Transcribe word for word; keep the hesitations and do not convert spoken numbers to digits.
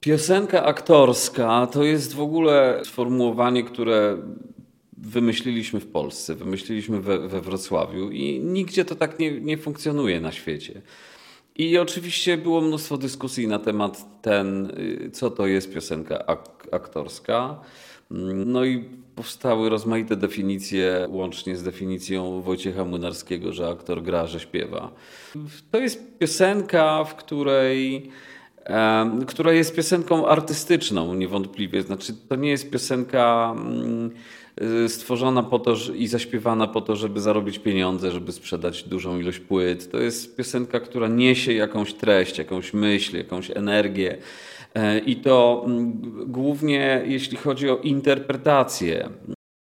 Piosenka aktorska to jest w ogóle sformułowanie, które wymyśliliśmy w Polsce, wymyśliliśmy we, we Wrocławiu i nigdzie to tak nie, nie funkcjonuje na świecie. I oczywiście było mnóstwo dyskusji na temat ten, co to jest piosenka ak- aktorska. No i powstały rozmaite definicje, łącznie z definicją Wojciecha Młynarskiego, że aktor gra, że śpiewa. To jest piosenka, w której która jest piosenką artystyczną niewątpliwie. Znaczy, to nie jest piosenka stworzona po to i zaśpiewana po to, żeby zarobić pieniądze, żeby sprzedać dużą ilość płyt. To jest piosenka, która niesie jakąś treść, jakąś myśl, jakąś energię. I to głównie jeśli chodzi o interpretację.